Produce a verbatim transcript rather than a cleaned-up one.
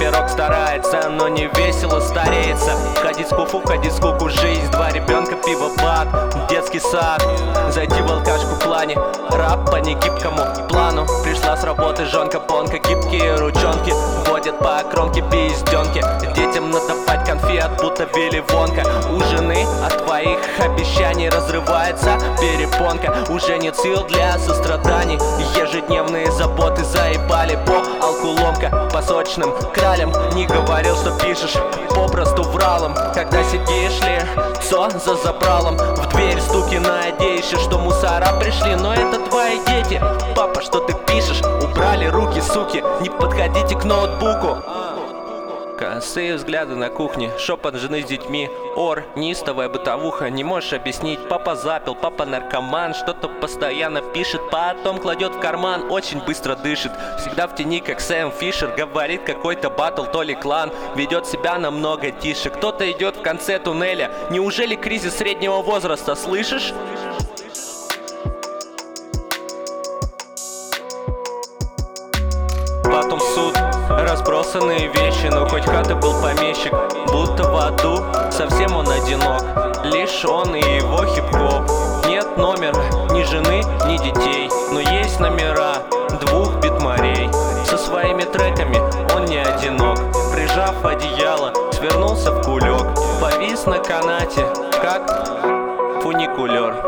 пирог старается, но не весело стареется. Ходить скуфу, ходить скуку, жизнь, два ребенка, пиво, бат, детский сад. Зайти в алкашку в плане, раб по негибкому плану. Пришла с работы жонка-понка, гибкие ручонки водят по кромке пизденки. Детям надавать конфет, будто Вилли Вонка. У жены от твоих обещаний разрывается перепонка. Уже нет сил для состраданий, ежедневные заботы заебали по алкуломка. По сочным кралям не говорил, что пишешь, попросту вралом. Когда сидишь лицо за забралом, в дверь стуки, надеешься, что мусора пришли. Но это твои дети, папа, что ты пишешь? Убрали руки, суки, не подходите к ноутбуку. Косые взгляды на кухне, шепот жены с детьми, ор, неистовая бытовуха. Не можешь объяснить, папа запил, папа наркоман. Что-то постоянно пишет, потом кладет в карман. Очень быстро дышит, всегда в тени, как Сэм Фишер. Говорит какой-то батл, то ли клан, ведет себя намного тише. Кто-то идет в конце туннеля, неужели кризис среднего возраста, слышишь? Потом суд, разбросанные вещи, но хоть хаты был помещик, будто в аду, совсем он одинок. Лишь он и его хип-хоп. Нет номера, ни жены, ни детей, но есть номера двух битмарей. Со своими треками он не одинок. Прижав одеяло, свернулся в кулек, повис на канате, как фуникулер.